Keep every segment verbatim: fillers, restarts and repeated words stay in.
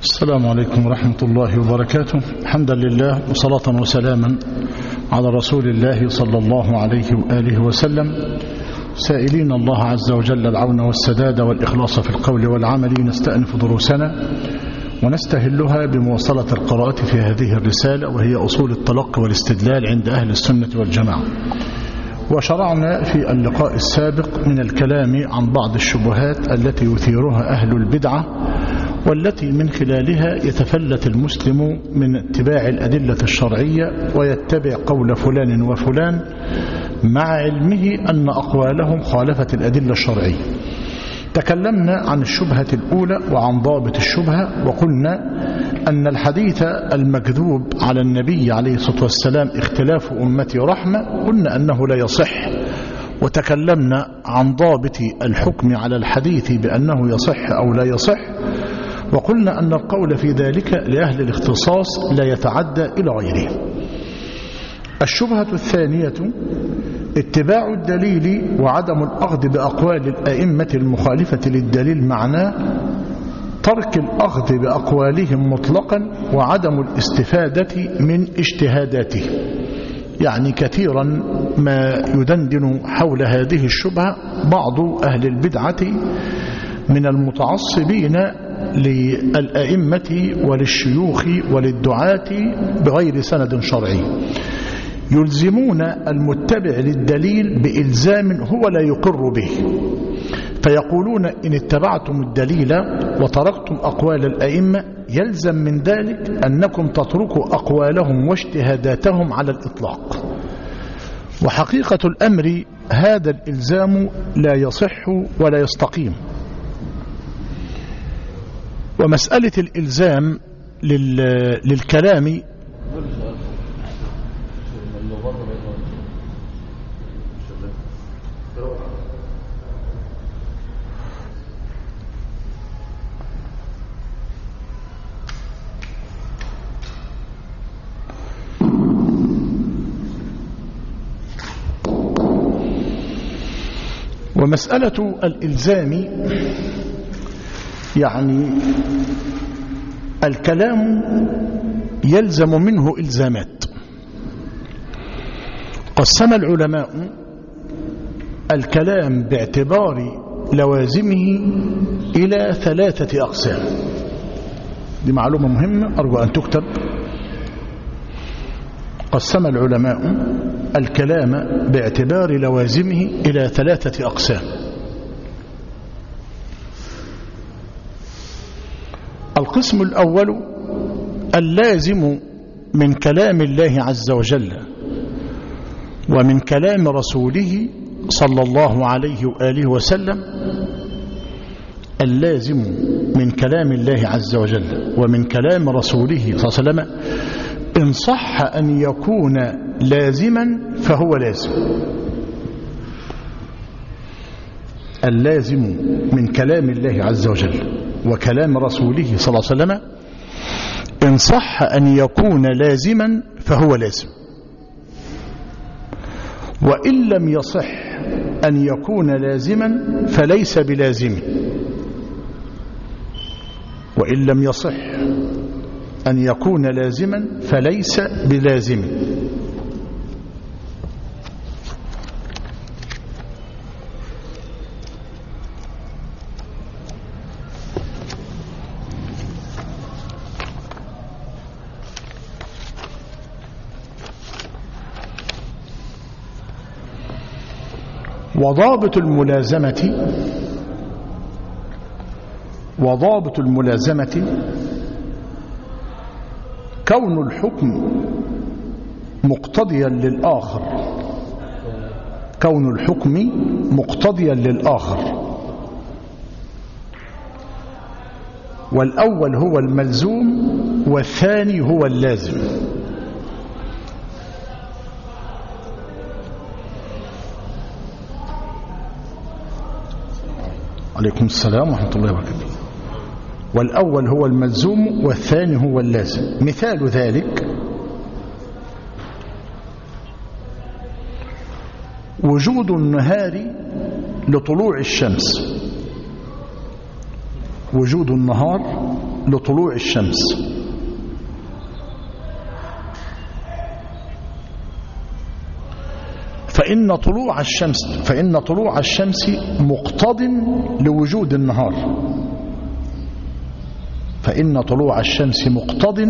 السلام عليكم ورحمة الله وبركاته. حمدا لله وصلاة وسلاما على رسول الله صلى الله عليه وآله وسلم، سائلين الله عز وجل العون والسداد والإخلاص في القول والعمل. نستأنف دروسنا ونستهلها بمواصلة القراءة في هذه الرسالة، وهي أصول التلقي والاستدلال عند أهل السنة والجماعة. وشرعنا في اللقاء السابق من الكلام عن بعض الشبهات التي يثيرها أهل البدعة، والتي من خلالها يتفلت المسلم من اتباع الأدلة الشرعية ويتبع قول فلان وفلان مع علمه أن أقوالهم خالفت الأدلة الشرعية. تكلمنا عن الشبهة الأولى وعن ضابط الشبهة، وقلنا أن الحديث المكذوب على النبي عليه الصلاة والسلام اختلاف أمتي رحمة، قلنا أنه لا يصح. وتكلمنا عن ضابط الحكم على الحديث بأنه يصح أو لا يصح، وقلنا أن القول في ذلك لأهل الاختصاص لا يتعدى إلى غيره. الشبهة الثانية اتباع الدليل وعدم الأخذ بأقوال الأئمة المخالفة للدليل، معناه ترك الأخذ بأقوالهم مطلقا وعدم الاستفادة من اجتهاداته. يعني كثيرا ما يدندن حول هذه الشبهة بعض أهل البدعة من المتعصبين للأئمة وللشيوخ وللدعاة بغير سند شرعي، يلزمون المتبع للدليل بإلزام هو لا يقر به، فيقولون إن اتبعتم الدليل وتركتم أقوال الأئمة يلزم من ذلك أنكم تتركوا أقوالهم واجتهاداتهم على الإطلاق. وحقيقة الأمر هذا الإلزام لا يصح ولا يستقيم. ومسألة الإلزام للكلام ومسألة الإلزام يعني الكلام يلزم منه إلزامات. قسم العلماء الكلام باعتبار لوازمه إلى ثلاثة أقسام. دي معلومة مهمة أرجو أن تكتب. قسم العلماء الكلام باعتبار لوازمه إلى ثلاثة أقسام. القسم الأول اللازم من كلام الله عز وجل ومن كلام رسوله صلى الله عليه وآله وسلم. اللازم من كلام الله عز وجل ومن كلام رسوله صلى الله عليه وسلم إن صح أن يكون لازما فهو لازم. اللازم من كلام الله عز وجل وكلام رسوله صلى الله عليه وسلم إن صح أن يكون لازما فهو لازم، وإن لم يصح أن يكون لازما فليس بلازم. وإن لم يصح أن يكون لازما فليس بلازم. وضابط الملازمة وضابط الملازمة كون الحكم مقتضيا للآخر كون الحكم مقتضيا للآخر والأول هو الملزوم والثاني هو اللازم. عليكم السلام ورحمة الله وبركاته. والأول هو الملزوم والثاني هو اللازم. مثال ذلك وجود النهار لطلوع الشمس وجود النهار لطلوع الشمس. فإن طلوع الشمس فإن طلوع الشمس مقتض لوجود النهار فإن طلوع الشمس مقتض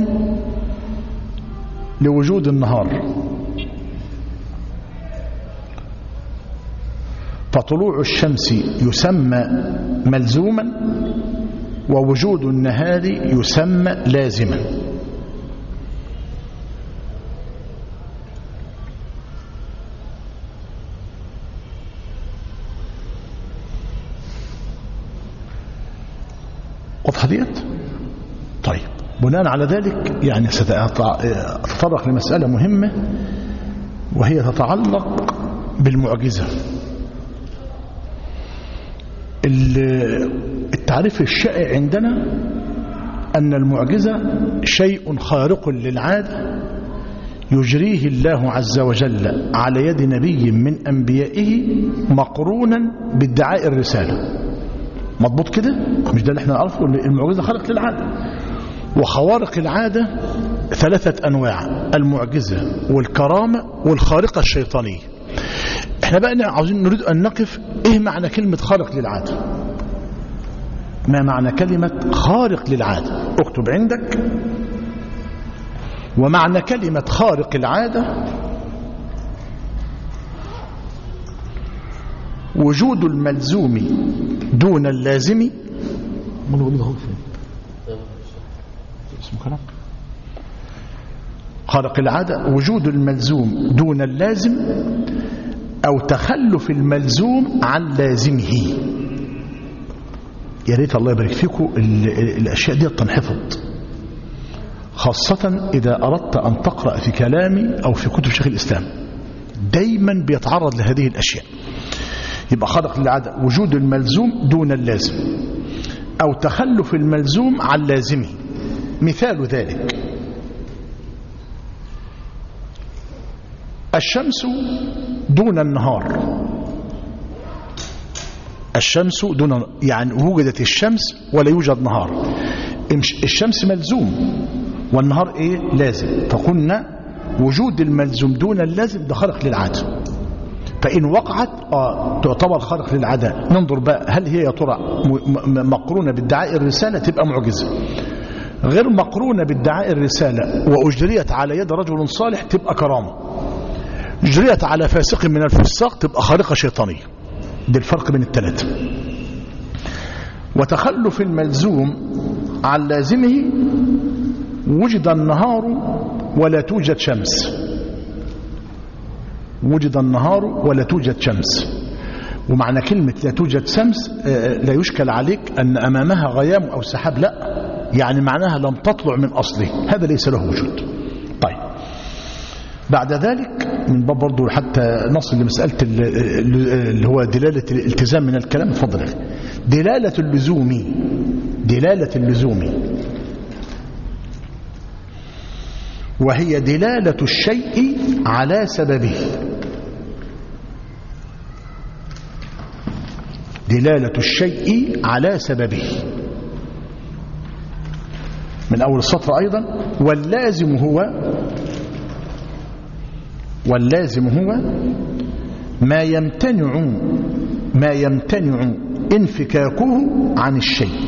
لوجود النهار فطلوع الشمس يسمى ملزوما ووجود النهار يسمى لازما. واضحة ديت؟ طيب، بناء على ذلك يعني سأتطرق لمسألة مهمة وهي تتعلق بالمعجزة. التعريف الشائع عندنا أن المعجزة شيء خارق للعادة يجريه الله عز وجل على يد نبي من أنبيائه مقرونا بادعاء الرسالة. مضبوط كده؟ مش ده اللي احنا نعرفه؟ المعجزة خارق للعادة. وخوارق العادة ثلاثة أنواع: المعجزة والكرامة والخارقة الشيطانية. احنا بقى عاوزين نريد أن نقف ايه معنى كلمة خارق للعادة. ما معنى كلمة خارق للعادة؟ اكتب عندك. ومعنى كلمة خارق العادة وجود الملزوم دون اللازم. خارق العادة وجود الملزوم دون اللازم أو تخلف الملزوم عن لازمه. يا ريت الله يبارك فيكم الأشياء دي تنحفظ، خاصة إذا أردت أن تقرأ في كلامي أو في كتب شيخ الإسلام، دايما بيتعرض لهذه الأشياء. يبقى خارق للعادة وجود الملزوم دون اللازم أو تخلف الملزوم عن لازمه. مثال ذلك: الشمس دون النهار. الشمس دون، يعني وجدت الشمس ولا يوجد نهار. الشمس ملزوم والنهار ايه؟ لازم. فقلنا وجود الملزوم دون اللازم ده خارق للعادة. فإن وقعت آه تعتبر خارق للعادة. ننظر بقى هل هي يا ترى مقرونة بادعاء الرسالة تبقى معجزة، غير مقرونة بادعاء الرسالة وأجريت على يد رجل صالح تبقى كرامة، أجريت على فاسق من الفساق تبقى خارقة شيطانية. ده الفرق بين الثلاثة. وتخلف الملزوم عن لازمه: وجد النهار ولا توجد شمس. وجد النهار ولا توجد شمس. ومعنى كلمة لا توجد شمس لا يشكل عليك أن أمامها غيام أو سحاب، لا، يعني معناها لم تطلع من أصله، هذا ليس له وجود. طيب، بعد ذلك من باب برضو حتى نصل لمسألة اللي هو دلالة الالتزام من الكلام. فضل دلالة اللزوم. دلالة اللزوم وهي دلالة الشيء على سببه. دلالة الشيء على سببه من أول السطر أيضا. واللازم هو واللازم هو ما يمتنع ما يمتنع انفكاكه عن الشيء.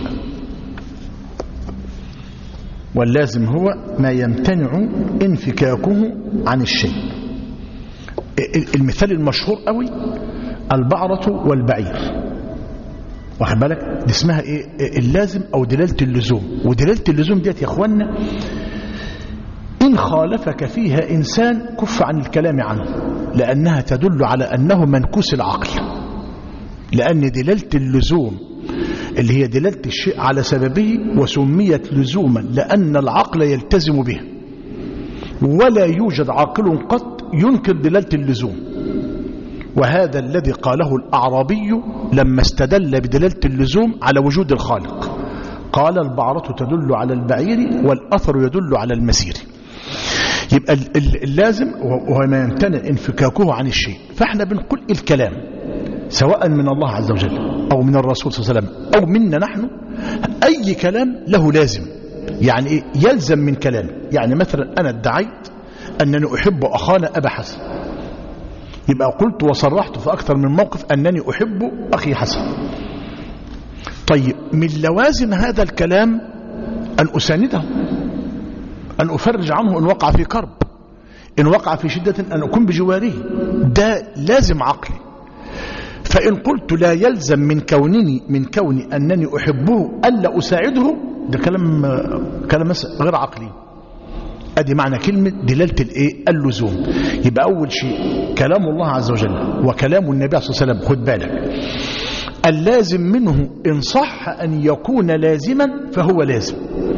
واللازم هو ما يمتنع انفكاكه عن الشيء. المثال المشهور قوي البعرة والبعير، واخد بالك؟ دي اسمها ايه؟ اللازم او دلالة اللزوم. ودلالة اللزوم ديت يا اخوانا إن خالفك فيها إنسان كف عن الكلام عنه، لأنها تدل على أنه منكوس العقل. لأن دلالة اللزوم اللي هي دلالة الشيء على سببه وسميت لزوما لأن العقل يلتزم به، ولا يوجد عاقل قط ينكر دلالة اللزوم. وهذا الذي قاله الأعرابي لما استدل بدلالة اللزوم على وجود الخالق. قال: البعرة تدل على البعير والأثر يدل على المسير. يبقى اللازم وهو ما يمتنع انفكاكه عن الشيء. فاحنا بنقول الكلام سواء من الله عز وجل أو من الرسول صلى الله عليه وسلم أو منا نحن، أي كلام له لازم. يعني إيه؟ يلزم من كلامي. يعني مثلا أنا ادعيت أنني أحب أخانا أبا حسن، يبقى قلت وصرحت في أكثر من موقف أنني أحب أخي حسن. طيب من لوازم هذا الكلام أن أسانده، أن أفرج عنه إن وقع في كرب، إن وقع في شدة أن أكون بجواره، ده لازم عقلي. فإن قلت لا يلزم من كونني من كوني أنني أحبه ألا أساعده، ده كلام كلام غير عقلي. أدي معنى كلمة دلالة الإيه؟ اللزوم. يبقى أول شيء كلام الله عز وجل وكلام النبي صلى الله عليه وسلم، خد بالك، اللازم منه إن صح أن يكون لازما فهو لازم،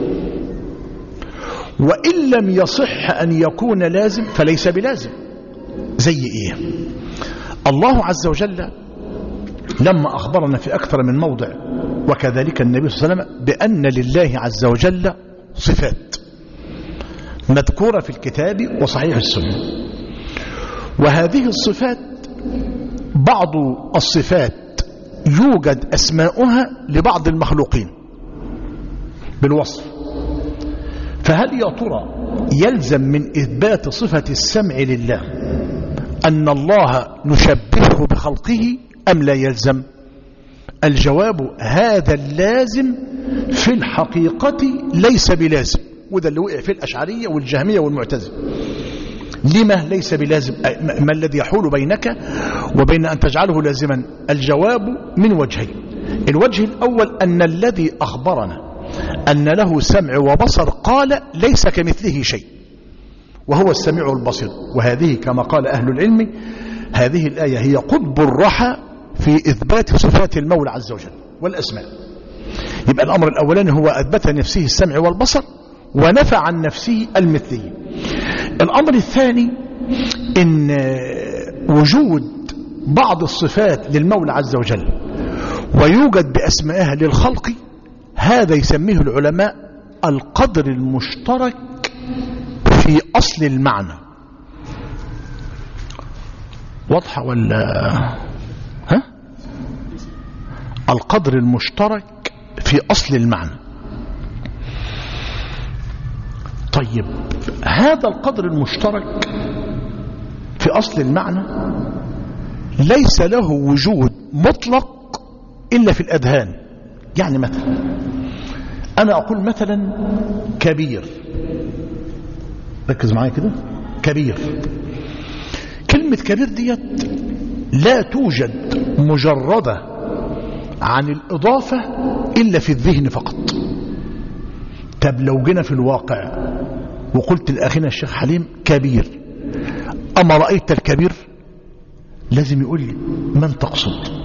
وإن لم يصح أن يكون لازم فليس بلازم. زي إيه؟ الله عز وجل لما أخبرنا في أكثر من موضع وكذلك النبي صلى الله عليه وسلم بأن لله عز وجل صفات مذكورة في الكتاب وصحيح السنة، وهذه الصفات بعض الصفات يوجد أسماؤها لبعض المخلوقين بالوصف. فهل يا ترى يلزم من إثبات صفة السمع لله أن الله نشبهه بخلقه أم لا يلزم؟ الجواب هذا اللازم في الحقيقة ليس بلازم، وده اللي وقع في الأشعرية والجهمية والمعتزلة. لما ليس بلازم؟ ما الذي يحول بينك وبين أن تجعله لازما؟ الجواب من وجهين. الوجه الأول أن الذي أخبرنا أن له سمع وبصر قال ليس كمثله شيء وهو السميع البصير، وهذه كما قال أهل العلم هذه الآية هي قطب الرحى في إثبات صفات المولى عز وجل والأسماء. يبقى الأمر الأولاني هو أثبت نفسه السمع والبصر ونفى عن نفسه المثلية. الأمر الثاني إن وجود بعض الصفات للمولى عز وجل ويوجد بأسمائها للخلق، هذا يسميه العلماء القدر المشترك في أصل المعنى. واضحة ولا ها؟ القدر المشترك في أصل المعنى. طيب هذا القدر المشترك في أصل المعنى ليس له وجود مطلق إلا في الأذهان. يعني مثلا أنا أقول مثلا كبير، ركز معايا كده، كبير. كلمة كبير ديت لا توجد مجردة عن الإضافة إلا في الذهن فقط. طب لو جينا في الواقع وقلت لأخينا الشيخ حليم كبير، أما رأيت الكبير، لازم يقول لي من تقصد.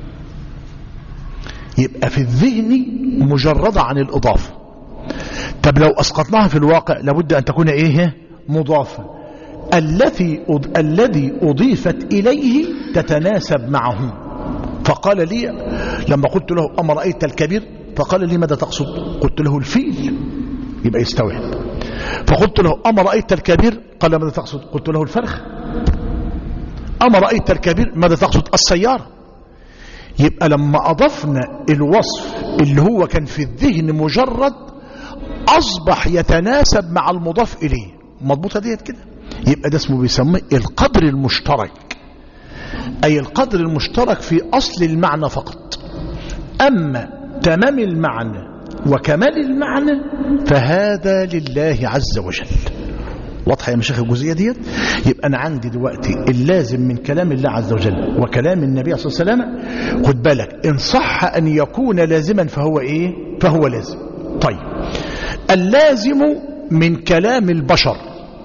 يبقى في الذهن مجردة عن الإضافة. طب لو أسقطناها في الواقع لابد أن تكون إيه؟ مضافة. التي الذي أضيفت إليه تتناسب معه. فقال لي لما قلت له أما رأيت الكبير، فقال لي ماذا تقصد؟ قلت له الفيل، يبقى يستوعب. فقلت له أما رأيت الكبير، قال ماذا تقصد؟ قلت له الفرخ. أما رأيت الكبير، ماذا تقصد؟ السيارة. يبقى لما أضفنا الوصف اللي هو كان في الذهن مجرد أصبح يتناسب مع المضاف إليه. مضبوطة ديت كده. يبقى ده اسمه بيسميه القدر المشترك، أي القدر المشترك في أصل المعنى فقط. أما تمام المعنى وكمال المعنى فهذا لله عز وجل. واضحة يا مشايخ الجزئية ديت؟ يبقى أنا عندي دلوقتي اللازم من كلام الله عز وجل وكلام النبي صلى الله عليه وسلم. خد بالك، إن صح أن يكون لازما فهو إيه؟ فهو لازم. طيب اللازم من كلام البشر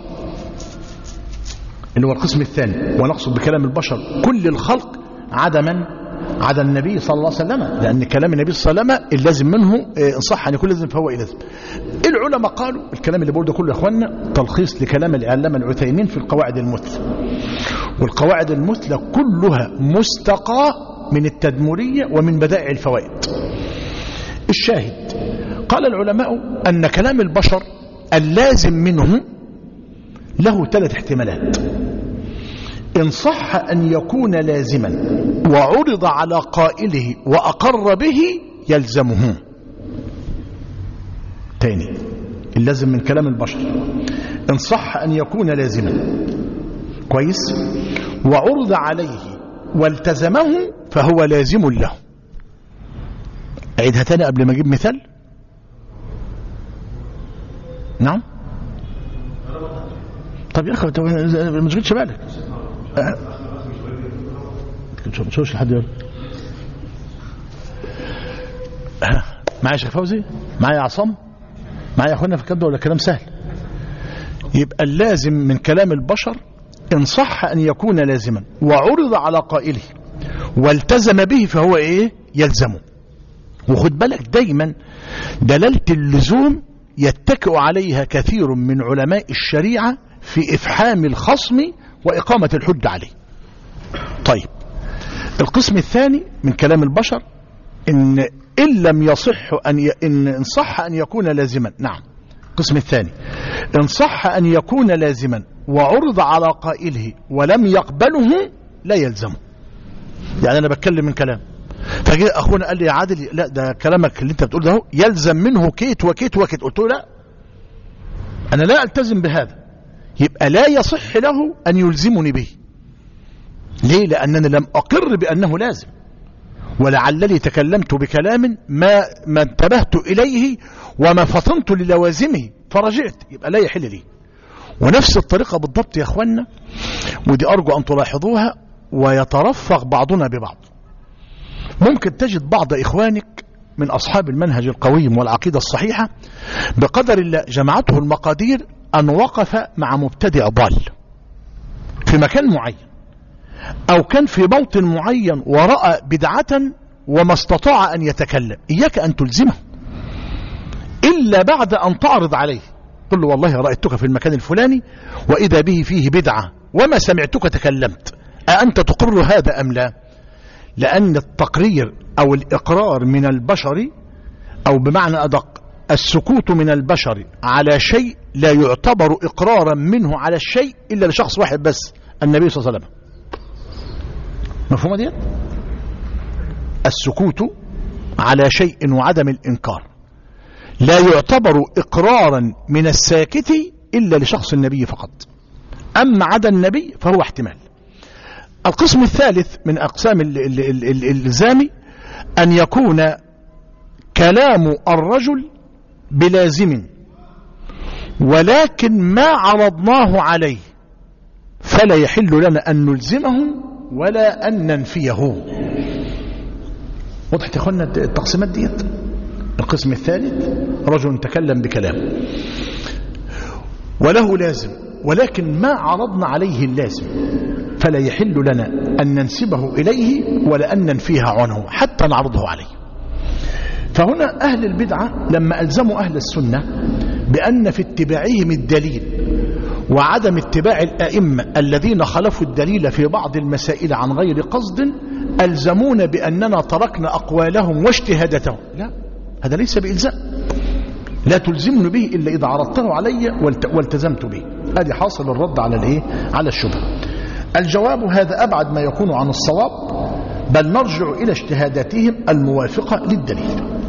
اللي هو القسم الثاني، ونقصد بكلام البشر كل الخلق عدا من؟ عدا النبي صلى الله عليه وسلم، لأن كلام النبي صلى الله عليه وسلم اللازم منه إن صح أن يكون لازم فهو إيه؟ لازم. العلماء قالوا الكلام اللي بقوله ده كله يا اخوانا تلخيص لكلام العلامة العثيمين في القواعد المثلى، والقواعد المثلى كلها مستقاة من التدمرية ومن بدائع الفوائد. الشاهد قال العلماء أن كلام البشر اللازم منه له ثلاث احتمالات. إن صح أن يكون لازما وعرض على قائله وأقر به يلزمه. تاني، اللازم من كلام البشر إن صح أن يكون لازما كويس وعرض عليه والتزمه فهو لازم له. أعيدها تاني قبل ما أجيب مثال. نعم. طب يا أخي ما تشغلش بالك. شوش لحد يقول معايا شيخ فوزي، معايا عصام، معايا أخونا في الكلام ولا كلام سهل؟ يبقى اللازم من كلام البشر إن صح أن يكون لازما وعرض على قائله والتزم به فهو إيه؟ يلزمه. وخد بالك دايما دلالة اللزوم يتكئ عليها كثير من علماء الشريعة في إفحام الخصم وإقامة الحج عليه. طيب القسم الثاني من كلام البشر إن إن لم يصح أن ي... إن صح أن يكون لازما. نعم. القسم الثاني إن صح أن يكون لازما وعرض على قائله ولم يقبله لا يلزمه. يعني أنا بتكلم من كلام فجاء أخونا قال لي يا عادل لا ده كلامك اللي أنت بتقول ده يلزم منه كيت وكيت وكيت. قلت له لا أنا لا ألتزم بهذا. يبقى لا يصح له أن يلزمني به. ليه؟ لأنني لم أقر بأنه لازم، ولعلني تكلمت بكلام ما ما انتبهت إليه وما فطنت للوازمه فرجعت. يبقى لا يحل لي. ونفس الطريقة بالضبط يا أخوانا، ودي أرجو أن تلاحظوها ويترفق بعضنا ببعض. ممكن تجد بعض إخوانك من أصحاب المنهج القويم والعقيدة الصحيحة بقدر الله جمعته المقادير أن وقف مع مبتدع ضال في مكان معين أو كان في موطن معين ورأى بدعة وما استطاع أن يتكلم. إياك أن تلزمه إلا بعد أن تعرض عليه. قل له والله رأيتك في المكان الفلاني وإذا به فيه بدعة وما سمعتك تكلمت، أأنت تقر هذا أم لا؟ لأن التقرير أو الإقرار من البشر أو بمعنى أدق السكوت من البشر على شيء لا يعتبر إقرارا منه على الشيء إلا لشخص واحد بس، النبي صلى الله عليه وسلم. مفهومة دي؟ السكوت على شيء وعدم الإنكار لا يعتبر إقرارا من الساكت إلا لشخص النبي فقط، أما عدا النبي فهو احتمال. القسم الثالث من أقسام الإلزام أن يكون كلام الرجل بلازم ولكن ما عرضناه عليه فلا يحل لنا أن نلزمه ولا أن ننفيه. وضحت يا أخوانا التقسيمات ديت؟ القسم الثالث رجل تكلم بكلام وله لازم ولكن ما عرضنا عليه اللازم فلا يحل لنا أن ننسبه إليه ولا أن ننفيه عنه حتى نعرضه عليه. فهنا أهل البدعة لما ألزموا أهل السنة بأن في اتباعهم الدليل وعدم اتباع الأئمة الذين خلفوا الدليل في بعض المسائل عن غير قصد ألزمون بأننا تركنا أقوالهم واجتهاداتهم. لا، هذا ليس بإلزام. لا تلزمني به إلا إذا عرضته علي والتزمت به. هذه حاصل الرد على الإيه؟ على الشبهة. الجواب هذا أبعد ما يكون عن الصواب، بل نرجع إلى اجتهاداتهم الموافقة للدليل.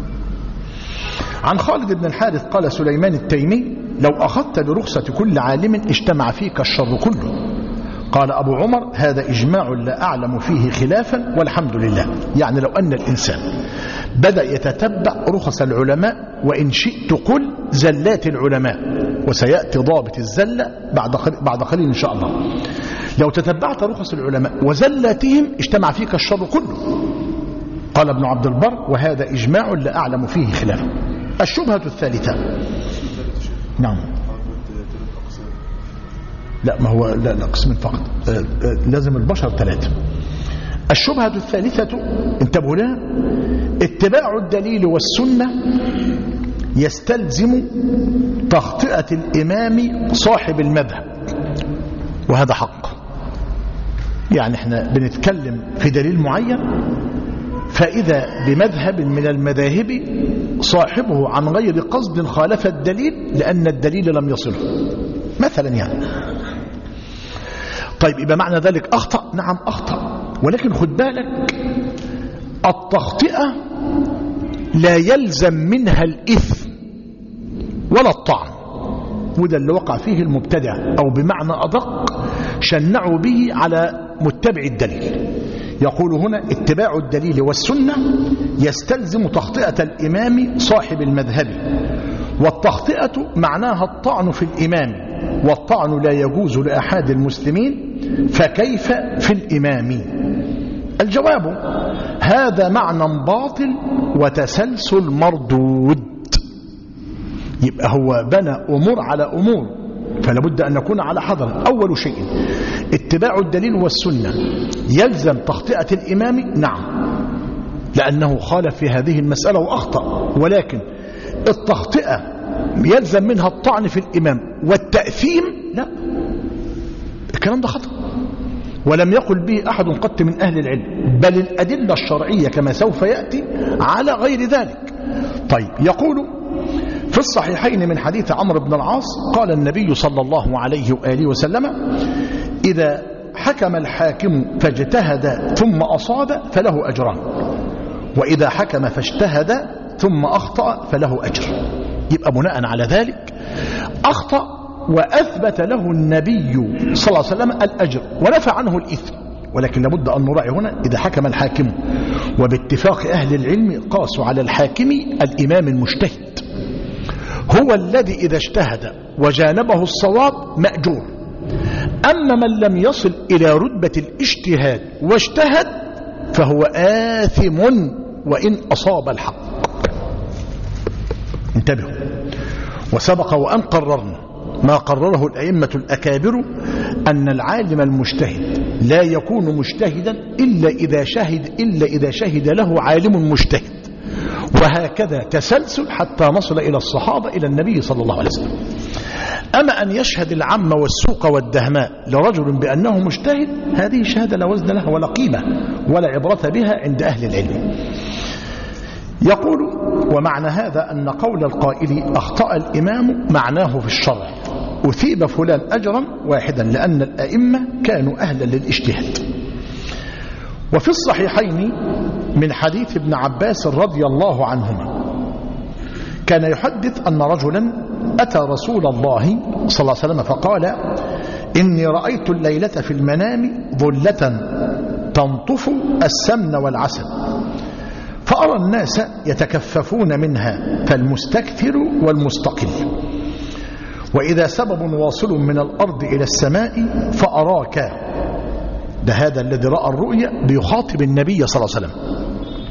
عن خالد بن الحارث قال سليمان التيمي: لو أخذت برخصة كل عالم اجتمع فيك الشر كله. قال أبو عمر: هذا إجماع لا أعلم فيه خلافا والحمد لله. يعني لو أن الإنسان بدأ يتتبع رخص العلماء، وإن شئت قل زلات العلماء، وسيأتي ضابط الزلة بعد بعد قليل إن شاء الله. لو تتبعت رخص العلماء وزلاتهم اجتمع فيك الشر كله. قال ابن عبد البر: وهذا إجماع لا أعلم فيه خلافا. الشبهة الثالثة. نعم. لا، ما هو لا, لا قسم فقط، لازم البشر ثلاثة. الشبهة الثالثة انتبهوا لها: اتباع الدليل والسنة يستلزم تخطئة الإمام صاحب المذهب، وهذا حق. يعني احنا بنتكلم في دليل معين، فإذا بمذهب من المذاهب صاحبه عن غير قصد خالف الدليل لأن الدليل لم يصله مثلا يعني. طيب يبقى معنى ذلك أخطأ؟ نعم أخطأ، ولكن خد بالك التخطئة لا يلزم منها الإثم ولا الطعن، وده اللي وقع فيه المبتدع، أو بمعنى أدق شنعوا به على متبع الدليل. يقول هنا اتباع الدليل والسنة يستلزم تخطئة الإمام صاحب المذهب، والتخطئة معناها الطعن في الإمام، والطعن لا يجوز لأحد المسلمين، فكيف في الإمام؟ الجواب: هذا معنى باطل وتسلسل مردود. يبقى هو بنى أمور على أمور، فلا بد أن نكون على حذر. أول شيء اتباع الدليل والسنة يلزم تخطئة الإمام، نعم، لأنه خالف في هذه المسألة وأخطأ، ولكن التخطئة يلزم منها الطعن في الإمام، والتأثيم لا، الكلام ده خطأ، ولم يقل به أحد قط من أهل العلم، بل الأدلة الشرعية كما سوف يأتي على غير ذلك. طيب، يقول في الصحيحين من حديث عمرو بن العاص قال النبي صلى الله عليه وآله وسلم: إذا حكم الحاكم فاجتهد ثم أصاب فله أجران، وإذا حكم فاجتهد ثم أخطأ فله أجر. يبقى بناء على ذلك أخطأ وأثبت له النبي صلى الله عليه وسلم الأجر ونفى عنه الإثم، ولكن لابد أن نراعي هنا إذا حكم الحاكم، وباتفاق أهل العلم قاسوا على الحاكم الإمام المجتهد، هو الذي إذا اجتهد وجانبه الصواب مأجور. أما من لم يصل إلى رتبة الاجتهاد واجتهد فهو آثم وإن أصاب الحق. انتبهوا، وسبق وأن قررنا ما قرره الأئمة الأكابر أن العالم المجتهد لا يكون مجتهدا إلا إذا شهد إلا إذا شهد له عالم مجتهد، وهكذا تسلسل حتى نصل إلى الصحابة إلى النبي صلى الله عليه وسلم. أما أن يشهد العم والسوق والدهماء لرجل بأنه مجتهد، هذه شهادة لا وزن لها ولا قيمة ولا عبرة بها عند أهل العلم. يقول: ومعنى هذا أن قول القائل أخطأ الإمام معناه في الشرع أثيب فلان أجرا واحدا، لأن الأئمة كانوا أهلا للاجتهاد. وفي الصحيحين من حديث ابن عباس رضي الله عنهما كان يحدث أن رجلا أتى رسول الله صلى الله عليه وسلم فقال: إني رأيت الليلة في المنام ظلة تنطف السمن والعسل، فأرى الناس يتكففون منها، فالمستكثر والمستقل، وإذا سبب واصل من الأرض إلى السماء فأراك. ده هذا الذي رأى الرؤيا بيخاطب النبي صلى الله عليه وسلم.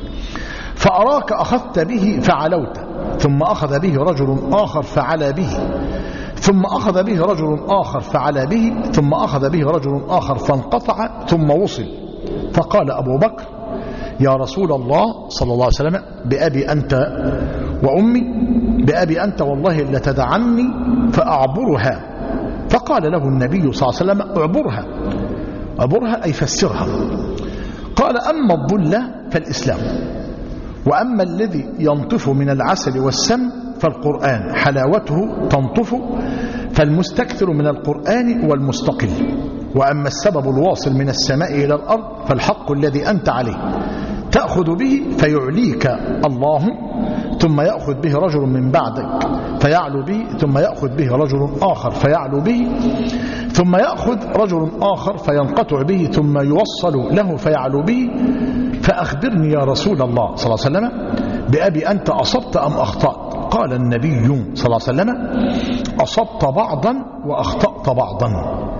فأراك أخذت به فعلوت، ثم أخذ به رجل آخر فعلى به، ثم أخذ به رجل آخر فعلى به، ثم أخذ به رجل آخر فانقطع ثم وصل. فقال أبو بكر: يا رسول الله صلى الله عليه وسلم، بأبي أنت وأمي، بأبي أنت والله لتدعني فأعبرها. فقال له النبي صلى الله عليه وسلم: أعبرها. أعبرها أي فسرها. قال: أما الظل فالإسلام، وأما الذي ينطف من العسل والسم فالقرآن حلاوته تنطف، فالمستكثر من القرآن والمستقل، وأما السبب الواصل من السماء إلى الأرض فالحق الذي أنت عليه، تأخذ به فيعليك الله، ثم يأخذ به رجل من بعدك فيعلو به، ثم يأخذ به رجل آخر فيعلو به، ثم يأخذ رجل آخر فينقطع به، ثم يوصل له فيعلو به. فأخبرني يا رسول الله صلى الله عليه وسلم، بأبي أنت أصبت أم أخطأت؟ قال النبي صلى الله عليه وسلم: أصبت بعضا وأخطأت بعضا.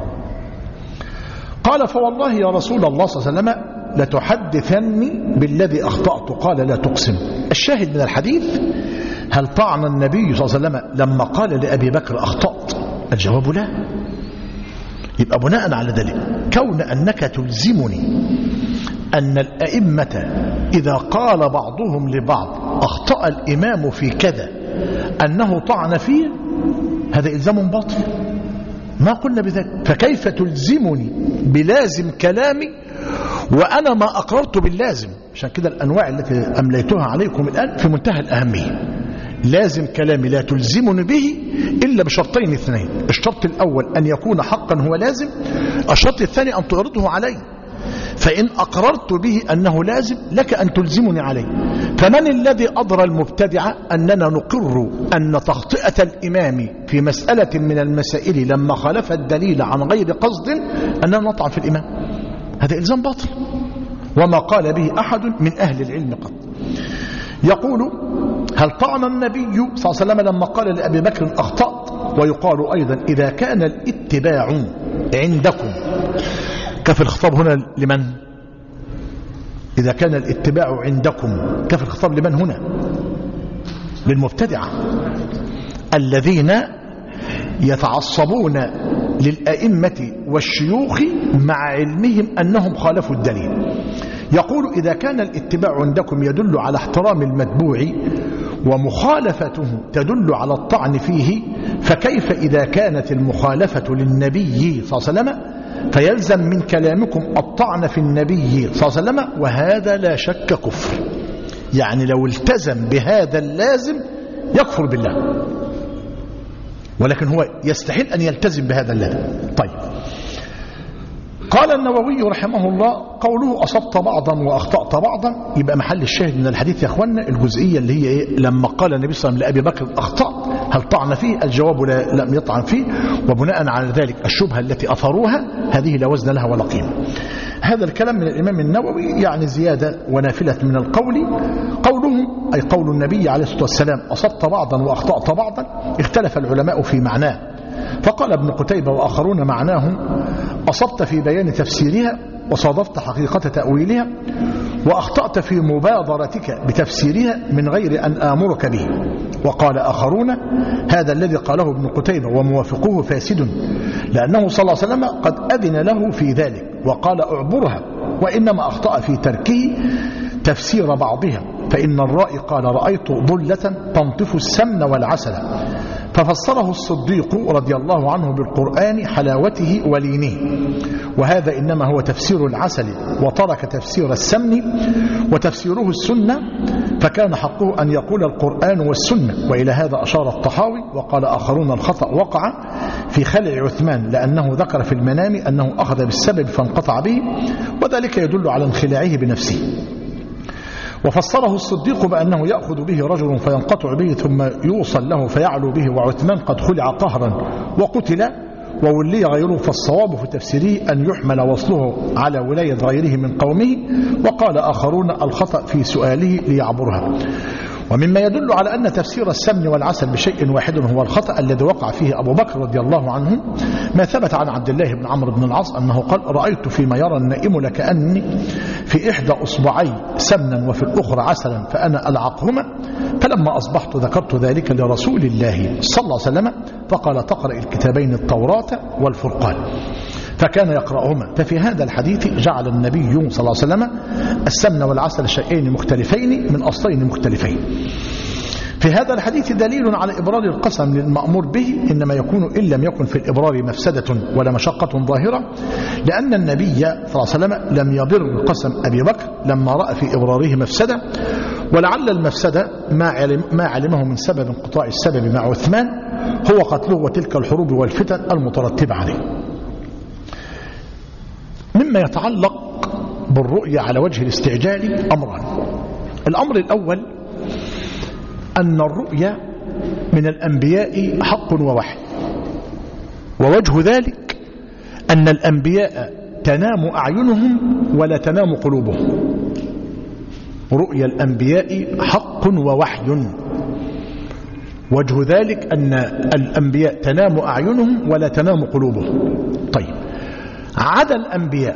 قال: فوالله يا رسول الله صلى الله عليه وسلم لتحدثني بالذي أخطأت. قال: لا تقسم. الشاهد من الحديث: هل طعن النبي صلى الله عليه وسلم لما قال لأبي بكر أخطأت؟ الجواب لا. يبقى بناء على ذلك كون أنك تلزمني أن الأئمة إذا قال بعضهم لبعض أخطأ الإمام في كذا أنه طعن فيه، هذا إلزام باطل، ما قلنا بذلك. فكيف تلزمني بلازم كلامي وأنا ما أقررت باللازم؟ عشان كده الأنواع التي أمليتها عليكم الآن في منتهى الأهمية. لازم كلامي لا تلزمني به إلا بشرطين اثنين: الشرط الأول أن يكون حقا هو لازم، الشرط الثاني أن تعرضه علي. فإن أقررت به أنه لازم لك أن تلزمني عليه، فمن الذي أضرى المبتدعة أننا نقر أن تخطئة الإمام في مسألة من المسائل لما خالف الدليل عن غير قصد أننا نطعن في الإمام؟ هذا إلزام باطل وما قال به أحد من أهل العلم قط. يقول: هل طعن النبي صلى الله عليه وسلم لما قال لأبي بكر أخطأت؟ ويقال أيضا: إذا كان الاتباع عندكم، كيف الخطاب هنا لمن؟ إذا كان الاتباع عندكم، كيف الخطاب لمن هنا؟ للمبتدعة الذين يتعصبون للأئمة والشيوخ مع علمهم أنهم خالفوا الدليل. يقول: إذا كان الاتباع عندكم يدل على احترام المتبوع ومخالفته تدل على الطعن فيه، فكيف إذا كانت المخالفة للنبي صلى الله عليه وسلم فيلزم من كلامكم الطعن في النبي صلى الله عليه وسلم؟ وهذا لا شك كفر. يعني لو التزم بهذا اللازم يكفر بالله، ولكن هو يستحيل أن يلتزم بهذا اللازم. طيب، قال النووي رحمه الله: قوله أصبت بعضا وأخطأت بعضا، يبقى محل الشاهد من الحديث يا أخوانا الجزئية اللي هي إيه؟ لما قال النبي صلى الله عليه وسلم لأبي بكر أخطأت، هل طعن فيه؟ الجواب لا، لم يطعن فيه، وبناء على ذلك الشبهة التي أثروها هذه لا وزن لها ولا قيمة. هذا الكلام من الإمام النووي يعني زيادة ونافلة من القول. قوله أي قول النبي عليه الصلاة والسلام: أصبت بعضا وأخطأت بعضا، اختلف العلماء في معناه، فقال ابن قتيبة وآخرون معناه: أصبت في بيان تفسيرها وصادفت حقيقة تأويلها، وأخطأت في مبادرتك بتفسيرها من غير أن آمرك به. وقال آخرون: هذا الذي قاله ابن قتيبة وموافقوه فاسد، لأنه صلى الله عليه وسلم قد أذن له في ذلك وقال أعبرها، وإنما أخطأ في تركه تفسير بعضها، فإن الرائي قال: رأيت ضلة تنطف السمن والعسل، ففسره الصديق رضي الله عنه بالقرآن حلاوته ولينه، وهذا إنما هو تفسير العسل، وترك تفسير السمن وتفسيره السنة، فكان حقه أن يقول القرآن والسنة. وإلى هذا أشار الطحاوي. وقال آخرون: الخطأ وقع في خلع عثمان، لأنه ذكر في المنام أنه أخذ بالسبب فانقطع به، وذلك يدل على انخلاعه بنفسه. وفسره الصديق بأنه يأخذ به رجل فينقطع به ثم يوصل له فيعلو به، وعثمان قد خلع قهرا وقتل وولي غيره، فالصواب في تفسيره أن يحمل وصله على ولاية غيره من قومه. وقال آخرون: الخطأ في سؤاله ليعبرها. ومما يدل على أن تفسير السمن والعسل بشيء واحد هو الخطأ الذي وقع فيه أبو بكر رضي الله عنه، ما ثبت عن عبد الله بن عمرو بن العاص أنه قال: رأيت فيما يرى النائم لكأني في إحدى أصبعي سمنا وفي الأخرى عسلا فأنا ألعقهما، فلما أصبحت ذكرت ذلك لرسول الله صلى الله عليه وسلم فقال: تقرأ الكتابين التوراة والفرقان، فكان يقرأهما. ففي هذا الحديث جعل النبي صلى الله عليه وسلم السمن والعسل شيئين مختلفين من أصلين مختلفين. في هذا الحديث دليل على إبرار القسم للمأمور به، إنما يكون إن لم يكن في الإبرار مفسدة ولا مشقة ظاهرة، لأن النبي صلى الله عليه وسلم لم يبر قسم أبي بكر لما رأى في إبراره مفسدة، ولعل المفسدة ما, علم ما علمه من سبب انقطاع السبب مع عثمان هو قتله وتلك الحروب والفتن المترتبة عليه. مما يتعلق بالرؤية على وجه الاستعجال أمران. الأمر الأول أن الرؤية من الأنبياء حق ووحي، ووجه ذلك أن الأنبياء تنام أعينهم ولا تنام قلوبهم. رؤيا الأنبياء حق ووحي، وجه ذلك أن الأنبياء تنام أعينهم ولا تنام قلوبهم. طيب، عدا الأنبياء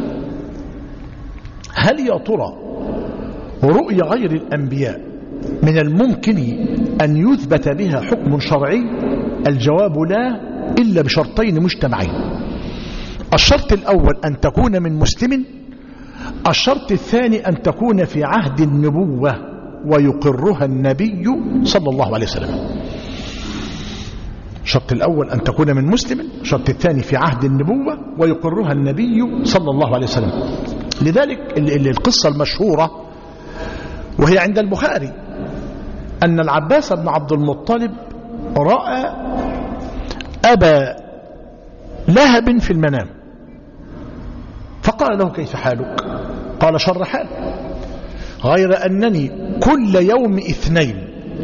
هل يا ترى رؤيا غير الأنبياء من الممكن أن يثبت بها حكم شرعي؟ الجواب لا، إلا بشرطين مجتمعين. الشرط الأول أن تكون من مسلم، الشرط الثاني أن تكون في عهد النبوة ويقرها النبي صلى الله عليه وسلم. الشرط الأول أن تكون من مسلم، الشرط الثاني في عهد النبوة ويقرها النبي صلى الله عليه وسلم. لذلك القصة المشهورة وهي عند البخاري أن العباس بن عبد المطلب رأى أبا لهب في المنام، فقال له: كيف حالك؟ قال: شر حال. غير أنني كل يوم اثنين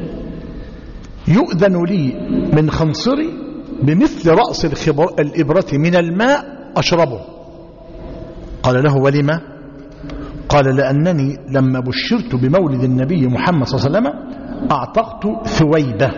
يؤذن لي من خنصري بمثل رأس الإبرة من الماء أشربه. قال له ولما؟ قال لأنني لما بشرت بمولد النبي محمد صلى الله عليه وسلم أعتقت ثويبة.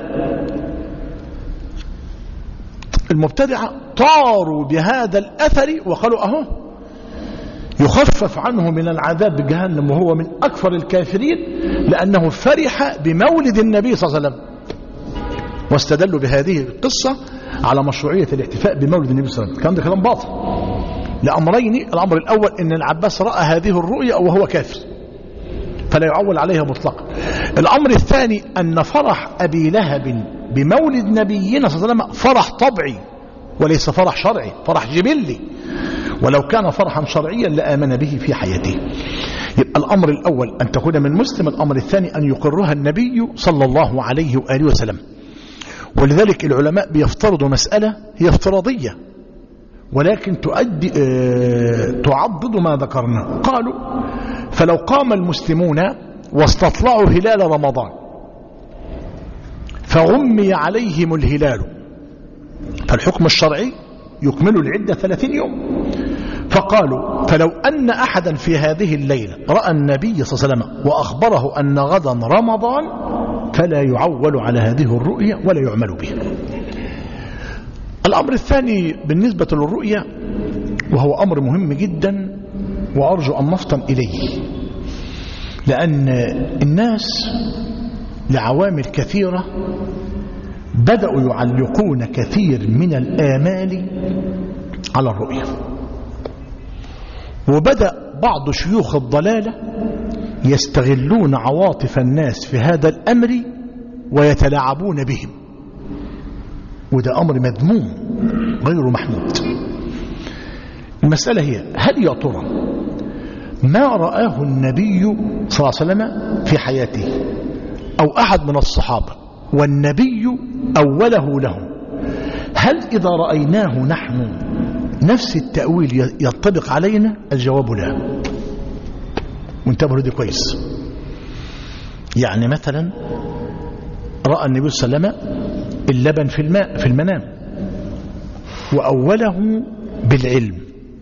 المبتدعة طاروا بهذا الأثر وقالوا أهو يخفف عنه من العذاب بجهنم وهو من أكثر الكافرين لأنه فرح بمولد النبي صلى الله عليه وسلم، واستدلوا بهذه القصة على مشروعية الاحتفاء بمولد النبي صلى الله عليه وسلم. كان ده كلام باطل لأمرين. الأمر الأول أن العباس رأى هذه الرؤيا وهو كافر فلا يعول عليها مطلقا. الأمر الثاني أن فرح أبي لهب بمولد نبينا صلى الله عليه وسلم فرح طبعي وليس فرح شرعي، فرح جبلي، ولو كان فرحا شرعيا لآمن به في حياته. يبقى الأمر الأول أن تكون من مسلم، الأمر الثاني أن يقرها النبي صلى الله عليه وآله وسلم. ولذلك العلماء بيفترضوا مسألة هي افتراضية ولكن تؤدي اه تعضد ما ذكرنا. قالوا فلو قام المسلمون واستطلعوا هلال رمضان فغمي عليهم الهلال فالحكم الشرعي يكمل العدة ثلاثين يوم. فقالوا فلو أن أحدا في هذه الليلة رأى النبي صلى الله عليه وسلم وأخبره أن غدا رمضان فلا يعول على هذه الرؤية ولا يعمل بها. الأمر الثاني بالنسبة للرؤية وهو أمر مهم جدا وأرجو أن نفطن إليه، لأن الناس لعوامل كثيرة بدأوا يعلقون كثير من الآمال على الرؤية، وبدأ بعض شيوخ الضلالة يستغلون عواطف الناس في هذا الأمر ويتلاعبون بهم، وده أمر مذموم غير محمود. المسألة هي هل يا ترى ما رآه النبي صلى الله عليه وسلم في حياته أو أحد من الصحابة والنبي أوله لهم، هل إذا رأيناه نحن نفس التأويل ينطبق علينا؟ الجواب لا. وانتبهوا دي كويس. يعني مثلا رأى النبي صلى الله عليه وسلم اللبن في الماء في المنام وأوله بالعلم،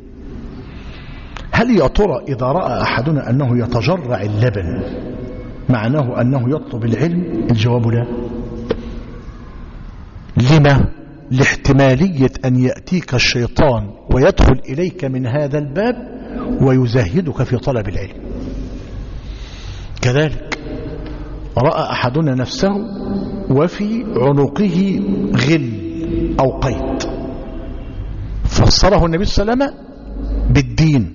هل يا ترى إذا رأى أحدنا أنه يتجرع اللبن معناه أنه يطلب العلم؟ الجواب لا. لما؟ لاحتمالية أن يأتيك الشيطان ويدخل إليك من هذا الباب ويزهدك في طلب العلم. كذلك رأى أحدنا نفسه وفي عنقه غل أو قيد، فسره النبي صلى الله عليه وسلم بالدين.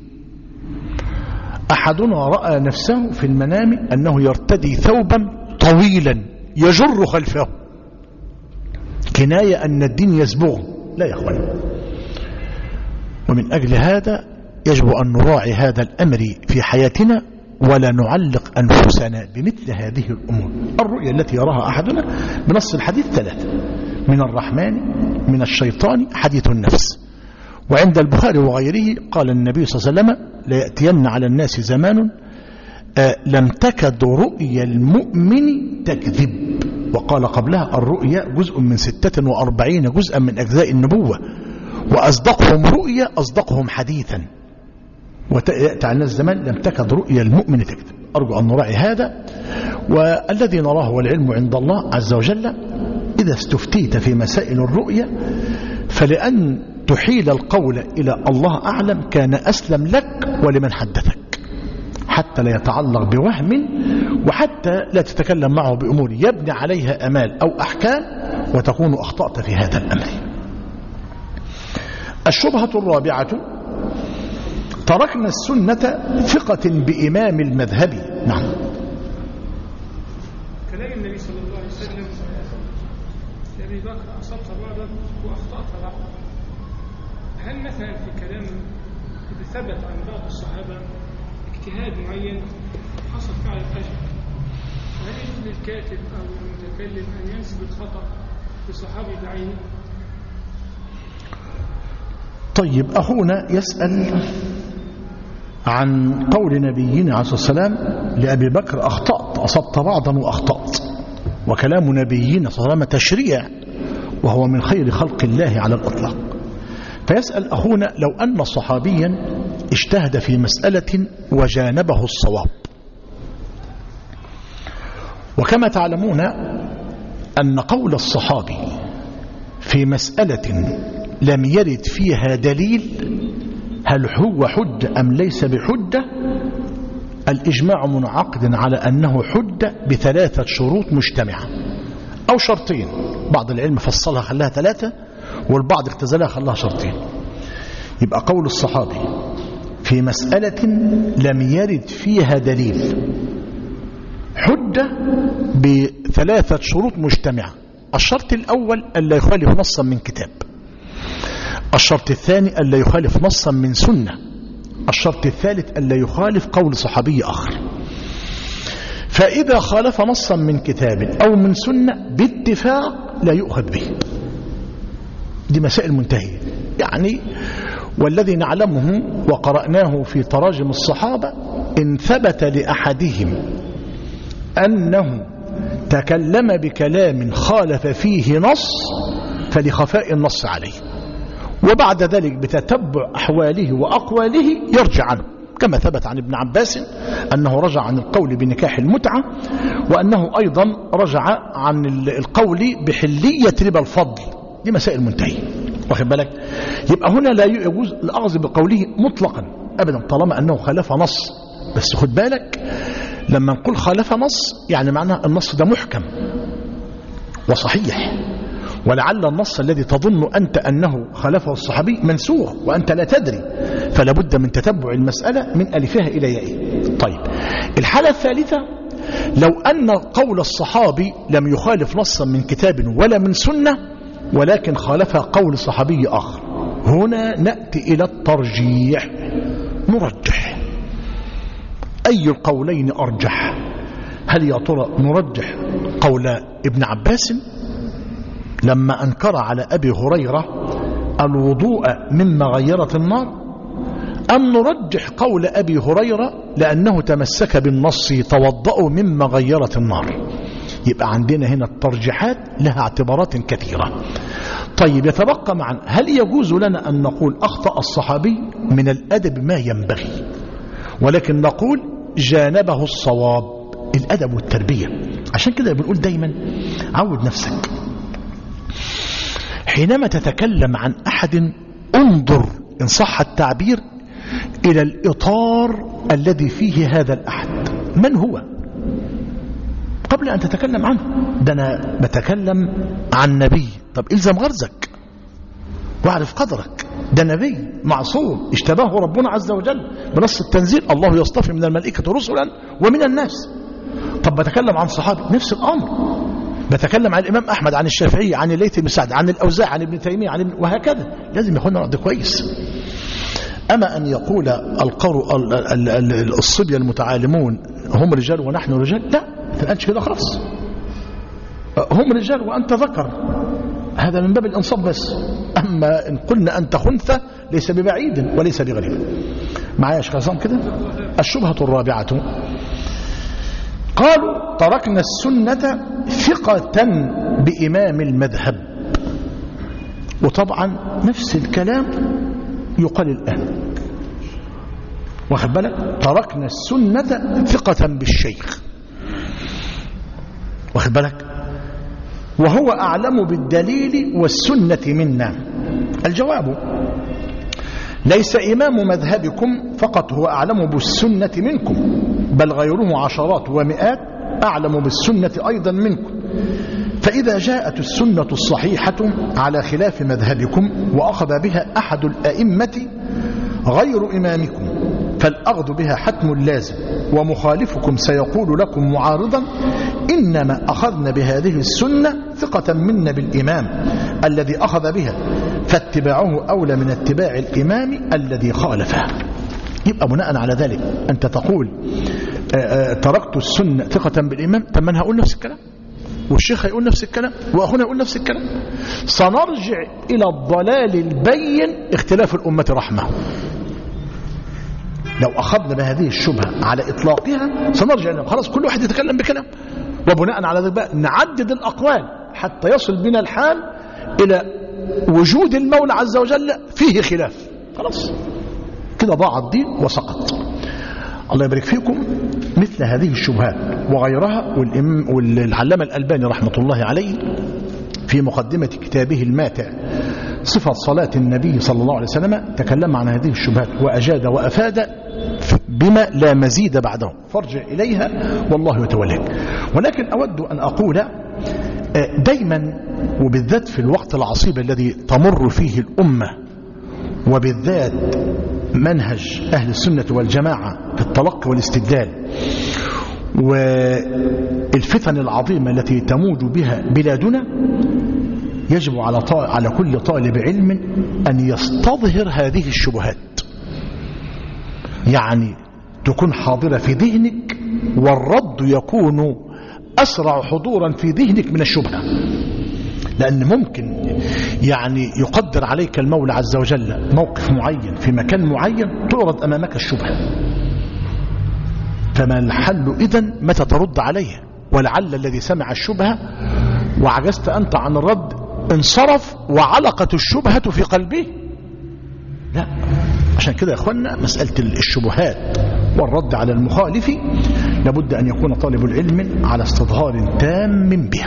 أحدنا رأى نفسه في المنام أنه يرتدي ثوبا طويلا يجر خلفه، كناية أن الدين يسبغه. لا يا أخوان. ومن أجل هذا يجب أن نراعي هذا الأمر في حياتنا ولا نعلق أنفسنا بمثل هذه الأمور. الرؤيا التي يراها أحدنا بنص الحديث ثلاثة: من الرحمن، من الشيطان، حديث النفس. وعند البخاري وغيره قال النبي صلى الله عليه وسلم: ليأتين على الناس زمان آه لم تكد رؤيا المؤمن تكذب. وقال قبلها: الرؤيا جزء من ستة وأربعين جزءا من أجزاء النبوة، وأصدقهم رؤيا أصدقهم حديثا. وتأتي على الناس زمان لم تكد رؤيا المؤمن تكذب. أرجو أن نراعي هذا. والذي نراه والعلم عند الله عز وجل. إذا استفتيت في مسائل الرؤيا فلأن تحيل القول إلى الله أعلم كان أسلم لك ولمن حدثك، حتى لا يتعلق بوهم وحتى لا تتكلم معه بأمور يبني عليها أمال أو أحكام وتكون أخطأت في هذا الأمر. الشبهة الرابعة: تركنا السنة ثقة بإمام المذهب. نعم. كلام النبي صلى الله عليه وسلم: يا أبي بكر أصبت بعضا وأخطأت بعضا. هل مثلا في كلام إذا ثبت عن بعض الصحابة اجتهاد معين حصل فعل الأجر، هل يجوز للكاتب أو المتكلم أن ينسب الخطأ لصحابي بعينه؟ طيب، أخونا يسأل عن قول نبينا عليه الصلاة والسلام لأبي بكر: أخطأت، أصبت بعضا وأخطأت. وكلام نبينا صلى الله عليه وسلم تشريع، وهو من خير خلق الله على الإطلاق. فيسأل أخونا: لو أن صحابيا اجتهد في مسألة وجانبه الصواب، وكما تعلمون أن قول الصحابي في مسألة لم يرد فيها دليل هل هو حجة أم ليس بحجة، الإجماع منعقد على أنه حجة بثلاثة شروط مجتمعة أو شرطين. بعض العلم فصلها خلاها ثلاثة، والبعض اختزلها خلاها شرطين. يبقى قول الصحابي في مسألة لم يرد فيها دليل حجة بثلاثة شروط مجتمعة. الشرط الأول ألا يخالف نصا من كتاب، الشرط الثاني ألا يخالف نصا من سنة، الشرط الثالث ألا يخالف قول صحابي آخر. فإذا خالف نصا من كتاب أو من سنة باتفاق لا يؤخذ به. دي مسائل منتهية يعني. والذي نعلمه وقرأناه في تراجم الصحابة: إن ثبت لأحدهم أنه تكلم بكلام خالف فيه نص فلخفاء النص عليه، وبعد ذلك بتتبع أحواله وأقواله يرجع عنه، كما ثبت عن ابن عباس أنه رجع عن القول بنكاح المتعة، وأنه أيضا رجع عن القول بحلية ربا الفضل. دي مسائل منتهية، واخد بالك؟ يبقى هنا لا يجوز الأخذ بقوله مطلقا أبدا طالما أنه خالف نص. بس خد بالك لما نقول خالف نص يعني معناه النص ده محكم وصحيح، ولعل النص الذي تظن أنت أنه خالفه الصحابي منسوخ وأنت لا تدري، فلا بد من تتبع المسألة من ألفها إلى يائها. طيب، الحالة الثالثة: لو أن قول الصحابي لم يخالف نصا من كتاب ولا من سنة، ولكن خالف قول صحابي آخر، هنا نأتي إلى الترجيح، نرجح أي القولين أرجح. هل يا ترى نرجح قول ابن عباس لما أنكر على أبي هريرة الوضوء مما غيرت النار، أم نرجح قول أبي هريرة لأنه تمسك بالنص توضأوا مما غيرت النار؟ يبقى عندنا هنا الترجيحات لها اعتبارات كثيرة. طيب، يتبقى معنا هل يجوز لنا أن نقول أخطأ الصحابي؟ من الأدب ما ينبغي، ولكن نقول جانبه الصواب، الأدب والتربية. عشان كده بنقول دايما عود نفسك حينما تتكلم عن أحد انظر إن صح التعبير إلى الإطار الذي فيه هذا الأحد. من هو قبل أن تتكلم عنه؟ ده أنا بتكلم عن نبي، طب إلزم غرزك واعرف قدرك. ده نبي معصوم اشتباه ربنا عز وجل بنص التنزيل: الله يصطفي من الملائكة رسلا ومن الناس. طب بتكلم عن صحابي، نفس الأمر. بتكلم عن الإمام أحمد، عن الشافعي، عن الليث بن سعد، عن الأوزاعي، عن ابن تيمية، عن ابن... وهكذا. لازم يكون رد كويس. أما أن يقول القر... الصبية المتعالمون هم رجال ونحن رجال، لا، ما تقالش كده خلاص. هم رجال وأنت ذكر، هذا من باب الإنصاف بس. أما إن قلنا أنت خنثى ليس ببعيد وليس بغريب. معايا يا شيخ عصام كده؟ الشبهة الرابعة: قالوا تركنا السنة ثقة بإمام المذهب. وطبعا نفس الكلام يقال الآن، واخد بالك؟ تركنا السنة ثقة بالشيخ، واخد بالك؟ وهو أعلم بالدليل والسنة منا. الجواب: ليس إمام مذهبكم فقط هو أعلم بالسنة منكم، بل غيره عشرات ومئات أعلم بالسنة أيضا منكم. فإذا جاءت السنة الصحيحة على خلاف مذهبكم وأخذ بها أحد الأئمة غير إمامكم فالأخذ بها حتم لازم، ومخالفكم سيقول لكم معارضا: إنما أخذنا بهذه السنة ثقة منا بالإمام الذي أخذ بها، فاتباعه أولى من اتباع الإمام الذي خالفها. يبقى بناء على ذلك أنت تقول تركت السنة ثقة بالإمام. طب من هقول نفس الكلام، والشيخ هيقول نفس الكلام، وأخونا يقول نفس الكلام. سنرجع إلى الضلال البين: اختلاف الأمة رحمة. لو أخذنا بهذه الشبهة على إطلاقها سنرجع إلى خلاص كل واحد يتكلم بكلام، وبناء على ذلك بقى نعدد الأقوال حتى يصل بنا الحال إلى وجود المولى عز وجل فيه خلاف. خلاص كده ضاع الدين وسقط. الله يبارك فيكم. مثل هذه الشبهات وغيرها، والعلامة الألباني رحمة الله عليه في مقدمة كتابه الماتع صفة صلاة النبي صلى الله عليه وسلم تكلم عن هذه الشبهات وأجاد وأفاد بما لا مزيد بعده، فارجع إليها والله يتولاك. ولكن أود أن أقول دايما وبالذات في الوقت العصيب الذي تمر فيه الأمة، وبالذات منهج أهل السنة والجماعة في التلقي والاستدلال والفتن العظيمة التي تموج بها بلادنا، يجب على على كل طالب علم أن يستظهر هذه الشبهات، يعني تكون حاضرة في ذهنك والرد يكون أسرع حضورا في ذهنك من الشبهة. لأن ممكن يعني يقدر عليك المولى عز وجل موقف معين في مكان معين تعرض أمامك الشبهة، فما الحل إذن متى ترد عليه؟ ولعل الذي سمع الشبهة وعجزت أنت عن الرد انصرف وعلقت الشبهة في قلبه. لا، عشان كده يا أخوانا مسألة الشبهات والرد على المخالف لابد أن يكون طالب العلم على استظهار تام بها.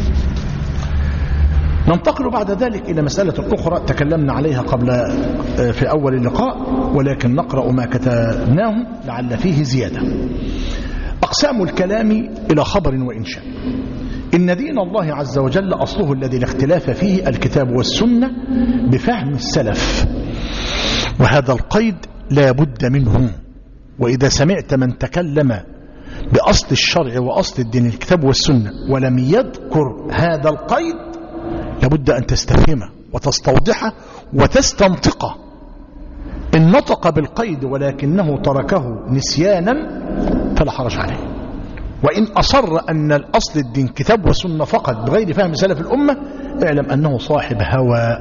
ننتقل بعد ذلك إلى مسألة أخرى تكلمنا عليها قبل في أول اللقاء، ولكن نقرأ ما كتبناه لعل فيه زيادة. أقسام الكلام إلى خبر وإنشاء. إن دين الله عز وجل أصله الذي لا اختلاف فيه الكتاب والسنة بفهم السلف، وهذا القيد لا بد منه. وإذا سمعت من تكلم بأصل الشرع وأصل الدين الكتاب والسنة ولم يذكر هذا القيد لابد أن تستفهمه وتستوضحه وتستنطقه. إن نطق بالقيد ولكنه تركه نسيانا فلا حرج عليه، وإن أصر أن الأصل الدين كتاب وسنة فقط بغير فهم سلف الأمة اعلم أنه صاحب هوى.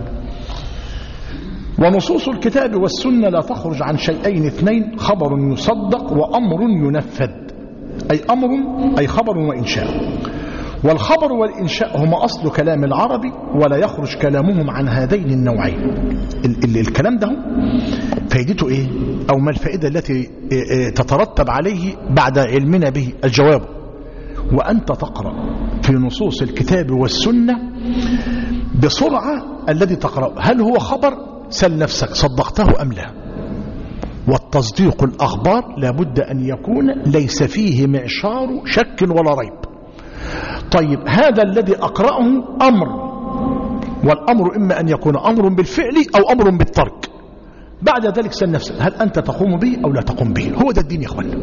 ونصوص الكتاب والسنة لا تخرج عن شيئين اثنين: خبر يصدق وأمر ينفذ، أي أمر أي خبر وإنشاء. والخبر والإنشاء هما أصل كلام العربي ولا يخرج كلامهم عن هذين النوعين. ال ال الكلام ده فائدته إيه؟ أو ما الفائدة التي تترتب عليه بعد علمنا به؟ الجواب: وأنت تقرأ في نصوص الكتاب والسنة بسرعة الذي تقرأ هل هو خبر؟ سل نفسك صدقته أم لا. والتصديق الأخبار لابد أن يكون ليس فيه معشار شك ولا ريب. طيب هذا الذي أقرأه أمر، والأمر إما أن يكون أمر بالفعل أو أمر بالترك. بعد ذلك سل نفسك هل أنت تقوم به أو لا تقوم به. هو ده الدين يا أخوانا،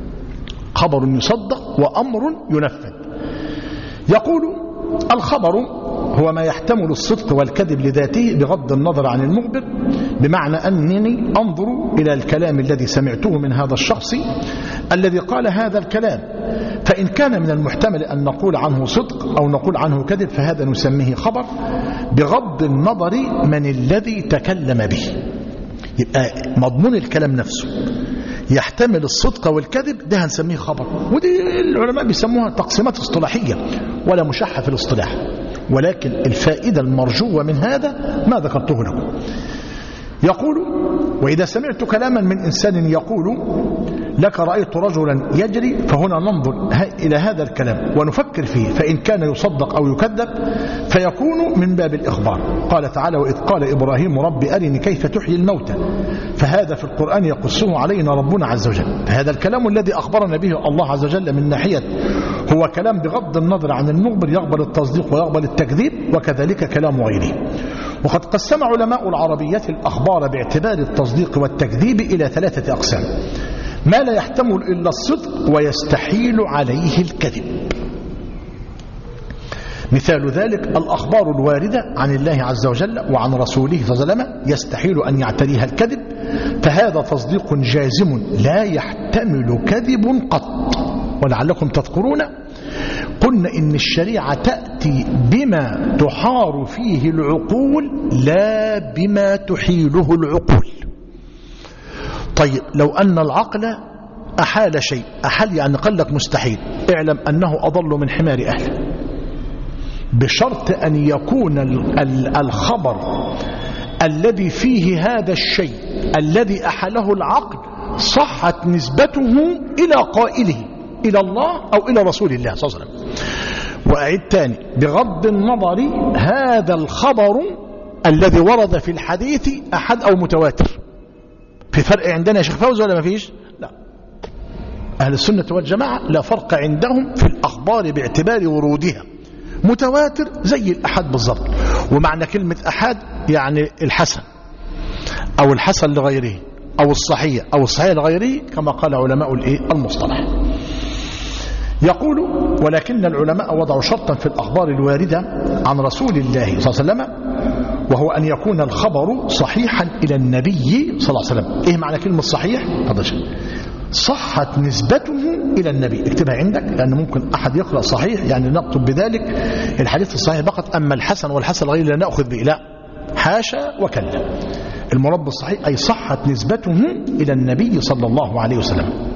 خبر يصدق وأمر ينفذ. يقول: الخبر هو ما يحتمل الصدق والكذب لذاته بغض النظر عن المخبر، بمعنى أنني أنظر إلى الكلام الذي سمعته من هذا الشخص الذي قال هذا الكلام، فإن كان من المحتمل أن نقول عنه صدق أو نقول عنه كذب فهذا نسميه خبر بغض النظر من الذي تكلم به. يبقى مضمون الكلام نفسه يحتمل الصدق والكذب، ده هنسميه خبر. ودي العلماء بيسموها تقسيمات اصطلاحية ولا مشحة في الاصطلاح، ولكن الفائدة المرجوة من هذا ما ذكرته لكم. يقول: وإذا سمعت كلاما من إنسان يقول لك رأيت رجلا يجري، فهنا ننظر إلى هذا الكلام ونفكر فيه، فإن كان يصدق أو يكذب فيكون من باب الإخبار. قال تعالى: وإذ قال إبراهيم رب أرني كيف تحيي الموتى، فهذا في القرآن يقصه علينا ربنا عز وجل. فهذا الكلام الذي أخبرنا به الله عز وجل من ناحية هو كلام بغض النظر عن المخبر يقبل التصديق ويقبل التكذيب، وكذلك كلام غيره. وقد قسم علماء العربية الأخبار باعتبار التصديق والتكذيب إلى ثلاثة أقسام: ما لا يحتمل إلا الصدق ويستحيل عليه الكذب. مثال ذلك الأخبار الواردة عن الله عز وجل وعن رسوله صلى الله عليه وسلم يستحيل أن يعتريها الكذب، فهذا تصديق جازم لا يحتمل كذب قط. ولعلكم تذكرون قلنا إن الشريعة تأتي بما تحار فيه العقول لا بما تحيله العقول. طيب لو أن العقل أحال شيء، أحال يعني قال لك مستحيل، اعلم أنه أضل من حمار أهله، بشرط أن يكون الخبر الذي فيه هذا الشيء الذي أحاله العقل صحت نسبته إلى قائله، إلى الله أو إلى رسول الله صلى الله عليه وسلم. وأعيد تاني، بغض النظر هذا الخبر الذي ورد في الحديث أحد أو متواتر. في فرق عندنا يا شيخ فوزي ولا ما فيش؟ لا، أهل السنة والجماعة لا فرق عندهم في الأخبار باعتبار ورودها، متواتر زي الأحد بالضبط. ومعنى كلمة أحد يعني الحسن أو الحسن لغيره أو الصحيح أو الصحيح لغيره، كما قال علماء المصطلح. يقول: ولكن العلماء وضعوا شرطا في الأخبار الواردة عن رسول الله صلى الله عليه وسلم، وهو أن يكون الخبر صحيحا إلى النبي صلى الله عليه وسلم. إيه معنى كلمة صحيح؟ صحت نسبته إلى النبي. اكتبها عندك، لأن ممكن أحد يقرأ صحيح يعني نكتب بذلك الحديث الصحيح فقط، أما الحسن والحسن غير لا نأخذ به، لا، حاشا وكلا. المراد بالصحيح أي صحت نسبته إلى النبي صلى الله عليه وسلم.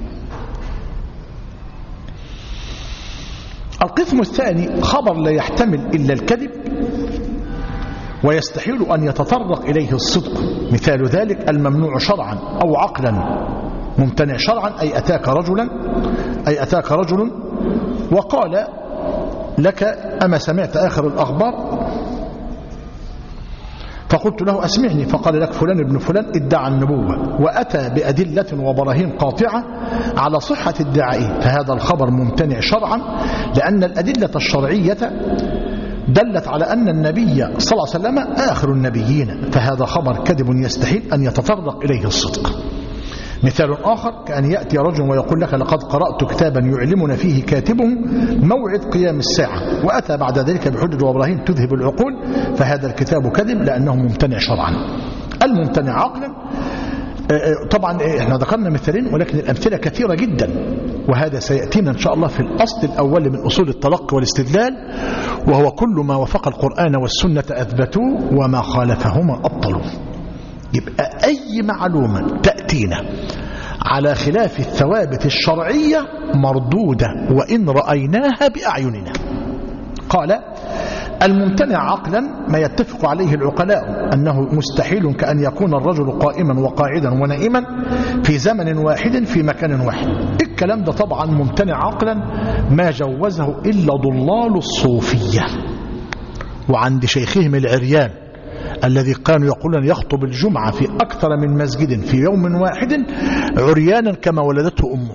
القسم الثاني خبر لا يحتمل إلا الكذب ويستحيل أن يتطرق إليه الصدق، مثال ذلك الممنوع شرعا أو عقلا. ممتنع شرعا أي أتاك رجلا أي أتاك رجل وقال لك: أما سمعت آخر الأخبار؟ فقلت له: أسمعني. فقال لك: فلان ابن فلان ادعى النبوة وأتى بأدلة وبراهين قاطعة على صحة ادعائه، فهذا الخبر ممتنع شرعا، لأن الأدلة الشرعية دلت على أن النبي صلى الله عليه وسلم آخر النبيين، فهذا خبر كذب يستحيل أن يتطرق إليه الصدق. مثال آخر كأن يأتي رجل ويقول لك: لقد قرأت كتابا يعلمنا فيه كاتبه موعد قيام الساعة، وأتى بعد ذلك بحجج وإبراهيم تذهب العقول، فهذا الكتاب كذب لأنه ممتنع شرعا. الممتنع عقلا طبعا احنا ذكرنا مثالين، ولكن الأمثلة كثيرة جدا، وهذا سيأتينا إن شاء الله في الأصل الأول من أصول التلقي والاستدلال، وهو كل ما وفق القرآن والسنة أثبتوه وما خالفهما أبطلوه. يبقى أي معلومة تأتينا على خلاف الثوابت الشرعية مردودة وإن رأيناها بأعيننا. قال: الممتنع عقلا ما يتفق عليه العقلاء أنه مستحيل، كأن يكون الرجل قائما وقاعدا ونائما في زمن واحد في مكان واحد. الكلام ده طبعا ممتنع عقلا ما جوزه إلا ضلال الصوفية، وعند شيخهم العريان الذي كانوا يقولون يخطب الجمعة في أكثر من مسجد في يوم واحد عريانا كما ولدته أمه.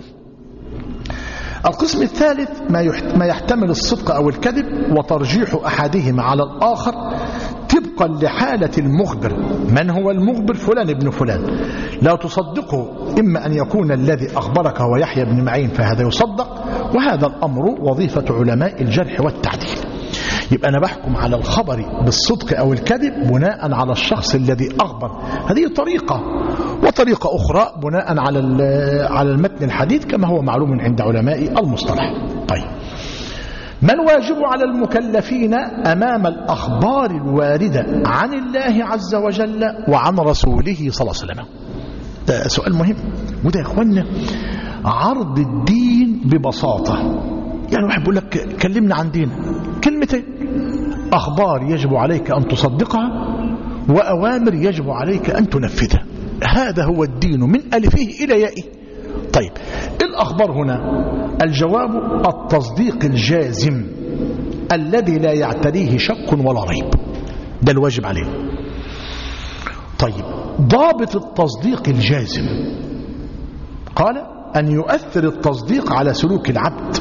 القسم الثالث ما يحتمل الصدق أو الكذب وترجيح أحدهما على الآخر طبقا لحالة المخبر. من هو المخبر؟ فلان ابن فلان، لا تصدقه، إما أن يكون الذي أخبرك هو يحيى بن معين فهذا يصدق، وهذا الأمر وظيفة علماء الجرح والتعديل. يبقى أنا بحكم على الخبر بالصدق أو الكذب بناء على الشخص الذي أخبر، هذه طريقة. وطريقة أخرى بناء على على المتن الحديث كما هو معلوم عند علماء المصطلح. طيب، ما الواجب على المكلفين أمام الأخبار الواردة عن الله عز وجل وعن رسوله صلى الله عليه وسلم؟ ده سؤال مهم، وده يا إخوانا عرض الدين ببساطة. يعني واحد بيقول لك كلمنا عن دين، كلمتين: أخبار يجب عليك أن تصدقها، وأوامر يجب عليك أن تنفذها. هذا هو الدين من ألفه إلى يائه. طيب، الأخبار هنا الجواب التصديق الجازم الذي لا يعتريه شك ولا ريب، ده الواجب عليه. طيب، ضابط التصديق الجازم قال: أن يؤثر التصديق على سلوك العبد،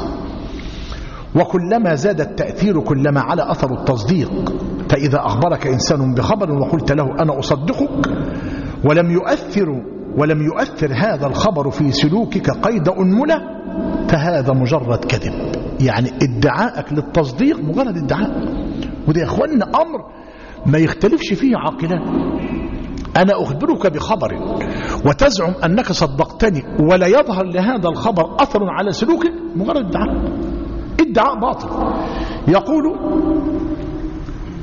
وكلما زاد التأثير كلما على أثر التصديق. فإذا أخبرك إنسان بخبر وقلت له أنا أصدقك ولم يؤثر ولم يؤثر هذا الخبر في سلوكك قيد أنملة، فهذا مجرد كذب. يعني ادعاءك للتصديق مجرد ادعاء، وده يا أخوانا أمر ما يختلفش فيه عاقلان. أنا أخبرك بخبر وتزعم أنك صدقتني ولا يظهر لهذا الخبر أثر على سلوكك، مجرد ادعاء، ادعاء باطل. يقول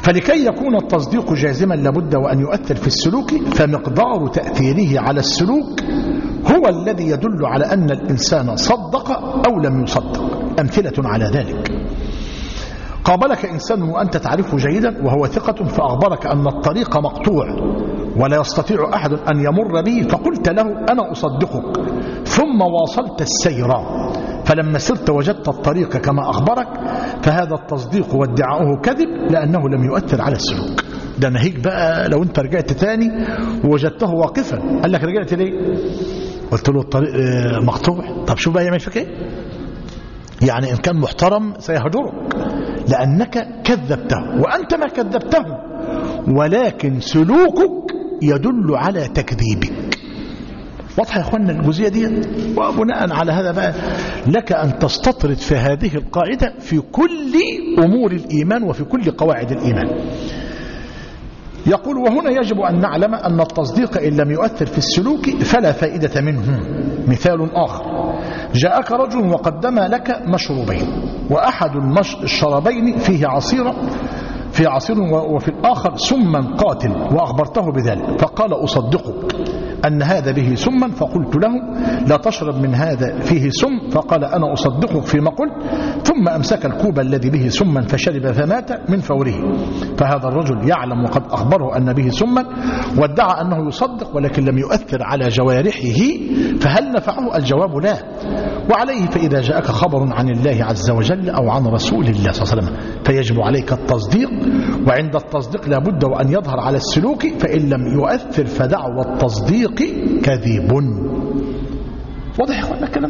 فلكي يكون التصديق جازما لابد وأن يؤثر في السلوك، فمقدار تأثيره على السلوك هو الذي يدل على أن الإنسان صدق أو لم يصدق. أمثلة على ذلك: قابلك إنسان وأنت تعرفه جيدا وهو ثقة، فأخبرك أن الطريق مقطوع ولا يستطيع أحد أن يمر به، فقلت له أنا أصدقك، ثم واصلت السير، فلما سرت وجدت الطريق كما أخبرك، فهذا التصديق وادعاؤه كذب لأنه لم يؤثر على السلوك. ده ناهيك بقى لو أنت رجعت تاني ووجدته واقفا، قال لك رجعت ليه؟ قلت له الطريق مقطوع. طب شوف بقى يعمل فيك ايه؟ يعني إن كان محترم سيهجرك لأنك كذبته، وأنت ما كذبته، ولكن سلوكك يدل على تكذيبك. واضح يا أخوانا الجزئية دي؟ وبناء على هذا بقى لك أن تستطرد في هذه القاعدة في كل أمور الإيمان وفي كل قواعد الإيمان. يقول: وهنا يجب أن نعلم أن التصديق إن لم يؤثر في السلوك فلا فائدة منه. مثال آخر: جاءك رجل وقدم لك مشروبين، وأحد الشرابين فيه عصير في عصير وفي الآخر سما قاتل، وأخبرته بذلك، فقال: أصدقك أن هذا به سما، فقلت له: لا تشرب من هذا فيه سم، فقال: أنا أصدقك فيما قلت، ثم أمسك الكوب الذي به سما فشرب فمات من فوره. فهذا الرجل يعلم وقد أخبره أن به سما، وادعى أنه يصدق، ولكن لم يؤثر على جوارحه، فهل نفعه؟ الجواب لا. وعليه فإذا جاءك خبر عن الله عز وجل أو عن رسول الله صلى الله عليه وسلم فيجب عليك التصديق، وعند التصديق لابد وأن يظهر على السلوك، فإن لم يؤثر فدعوى التصديق كذب. واضح يا اخوانا الكلام؟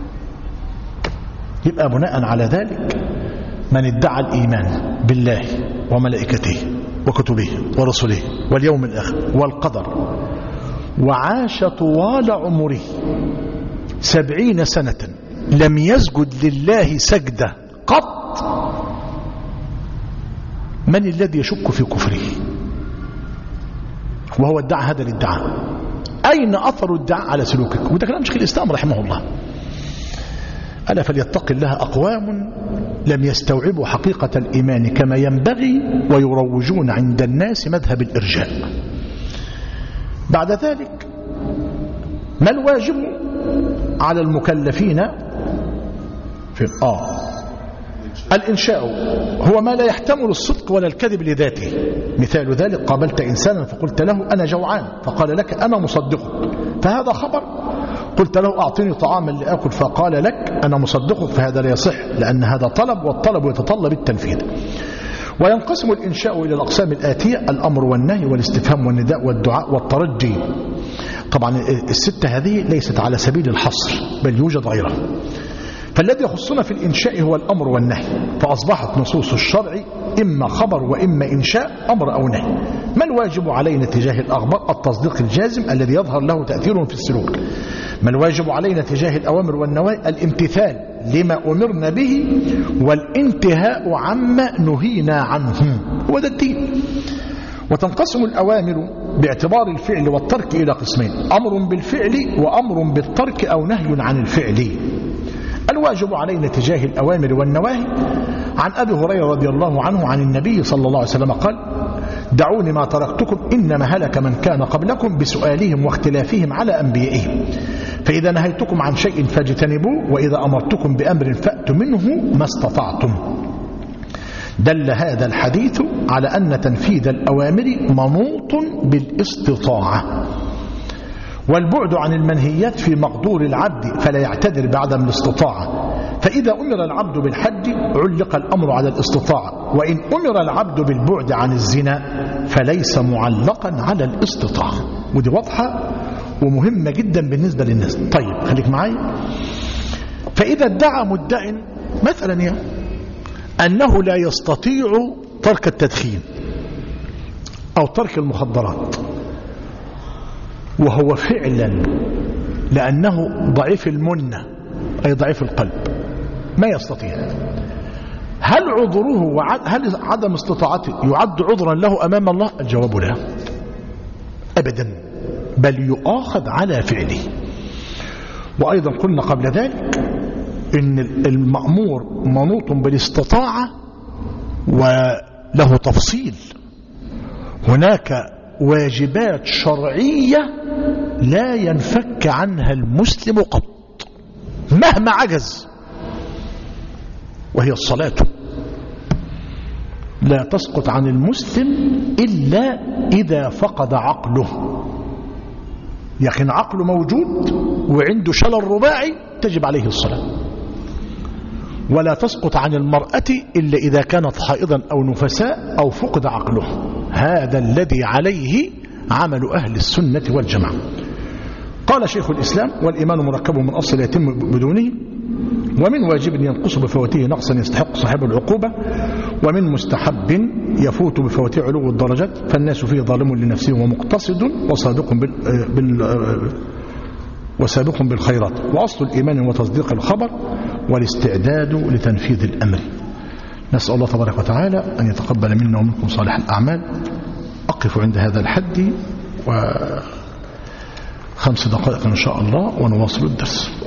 يبقى بناء على ذلك من ادعى الإيمان بالله وملائكته وكتبه ورسله واليوم الآخر والقدر، وعاش طوال عمره سبعين سنة لم يسجد لله سجدة قط، من الذي يشك في كفره وهو ادعى هذا الادعاء؟ أين أثر الدعاء على سلوكك؟ وده كلام شيخ الإسلام رحمه الله. ألا فليتق الله أقوام لم يستوعبوا حقيقة الإيمان كما ينبغي، ويروجون عند الناس مذهب الإرجاء. بعد ذلك ما الواجب على المكلفين في آه الإنشاء هو ما لا يحتمل الصدق ولا الكذب لذاته. مثال ذلك: قابلت إنسانا فقلت له أنا جوعان، فقال لك أنا مصدقك، فهذا خبر. قلت له أعطيني طعاما لأكل، فقال لك أنا مصدقك، فهذا لا يصح، لأن هذا طلب، والطلب يتطلب التنفيذ. وينقسم الإنشاء إلى الأقسام الآتية: الأمر والنهي والاستفهام والنداء والدعاء والترجي. طبعا الستة هذه ليست على سبيل الحصر، بل يوجد غيرها. فالذي يخصنا في الإنشاء هو الأمر والنهي، فأصبحت نصوص الشرع إما خبر وإما إنشاء، أمر أو نهي. ما الواجب علينا تجاه الأخبار؟ التصديق الجازم الذي يظهر له تأثير في السلوك. ما الواجب علينا تجاه الأوامر والنواهي؟ الامتثال لما أمرنا به والانتهاء عما نهينا عنه، وده الدين. وتنقسم الأوامر باعتبار الفعل والترك إلى قسمين: أمر بالفعل وأمر بالترك أو نهي عن الفعل. الواجب علينا تجاه الأوامر والنواهي: عن أبي هريرة رضي الله عنه عن النبي صلى الله عليه وسلم قال: دعوني ما تركتكم إنما هلك من كان قبلكم بسؤالهم واختلافهم على أنبيائهم، فإذا نهيتكم عن شيء فاجتنبوه، وإذا أمرتكم بأمر فأتوا منه ما استطعتم. دل هذا الحديث على أن تنفيذ الأوامر منوط بالاستطاعة، والبعد عن المنهيات في مقدور العبد، فلا يعتذر بعدم الاستطاعة. فإذا أمر العبد بالحج علق الأمر على الاستطاعة، وإن أمر العبد بالبعد عن الزنا فليس معلقا على الاستطاعة. ودي واضحة ومهمة جدا بالنسبة للناس. طيب خليك معايا. فإذا ادعى مدع مثلا يعني أنه لا يستطيع ترك التدخين أو ترك المخدرات، وهو فعلا لأنه ضعيف المنة أي ضعيف القلب ما يستطيع، هل عذره وهل عدم استطاعته يعد عذرا له أمام الله؟ الجواب لا أبدا، بل يؤاخذ على فعله. وأيضا قلنا قبل ذلك إن المأمور منوط بالاستطاعة، له تفصيل. هناك واجبات شرعية لا ينفك عنها المسلم قط مهما عجز، وهي الصلاة. لا تسقط عن المسلم إلا إذا فقد عقله. يقين عقله موجود وعنده شلل رباعي تجب عليه الصلاة. ولا تسقط عن المرأة إلا إذا كانت حائضا أو نفساء أو فقد عقله. هذا الذي عليه عمل أهل السنة والجماعة. قال شيخ الإسلام: والإيمان مركب من أصل يتم بدونه، ومن واجب ينقص بفوته نقصا يستحق صاحب العقوبة، ومن مستحب يفوت بفوته علو الدرجات، فالناس فيه ظالم لنفسه ومقتصد وصادق بال... بال... وسابق بالخيرات. وأصل الإيمان هو تصديق الخبر والاستعداد لتنفيذ الأمر. نسأل الله تبارك وتعالى أن يتقبل منا ومنكم صالح الأعمال. أقف عند هذا الحد وخمس دقائق إن شاء الله ونواصل الدرس.